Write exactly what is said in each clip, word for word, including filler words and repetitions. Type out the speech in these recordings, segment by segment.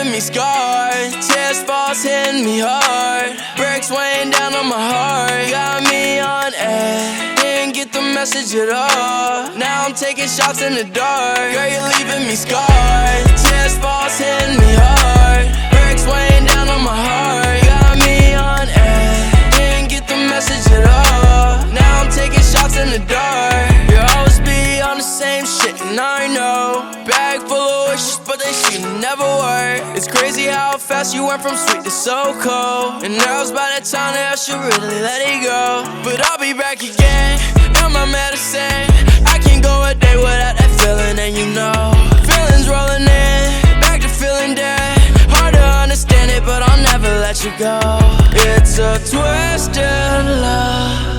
leaving me scarred. Tears falls hitting me hard. Bricks weighing down on my heart. Got me on edge. Didn't get the message at all. Now I'm taking shots in the dark. Girl, you're leaving me scarred. Tears falls hitting me hard. Bricks weighing down on my heart. Got me on edge. Didn't get the message at all. Now I'm taking shots in the dark. You always be on the same shit, and I know. Bag full of wishes, but they shit never work. It's crazy how fast you went from sweet to so cold. And now it's by that time that I should really let it go. But I'll be back again, and my medicine. I can't go a day without that feeling, and you know. Feelings rolling in, back to feeling dead. Hard to understand it, but I'll never let you go. It's a twisted love.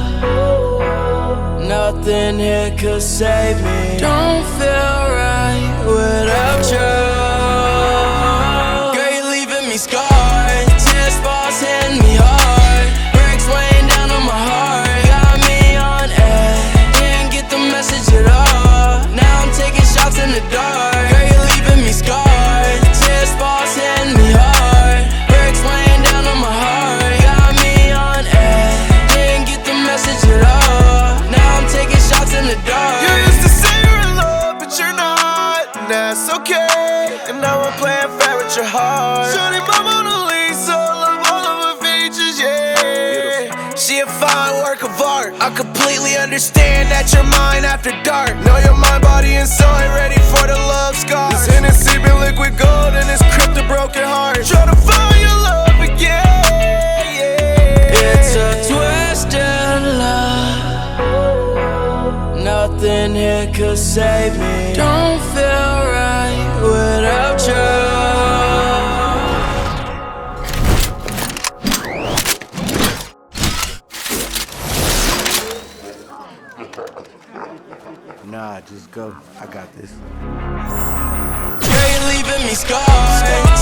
Nothing here could save me. Don't feel right without you. Girl, you're leaving me scarred. Tears falls hitting me hard. Bricks weighing down on my heart. Got me on edge. Didn't get the message at all. Now I'm taking shots in the dark. Girl, you're leaving me scarred. Tears falls hitting me hard. Bricks weighing down on my heart. Got me on edge. Didn't get the message at all. Now I'm taking shots in the dark. You used to say you're in love, but you're not, and that's okay. And now I'm playing fair with your heart. Shorty, my Mona Lisa, love all of her features, yeah. She a fine work of art. I completely understand that you're mine after dark. Know you're my body and soul, ain't ready for the love scars. This Hennessy been liquid gold and it's crypt a broken heart. Try to find your love again, yeah. It's a twisted love. Nothing here could save me. Don't feel right without you. Nah, just go. I got this. Girl, you're leaving me scarred.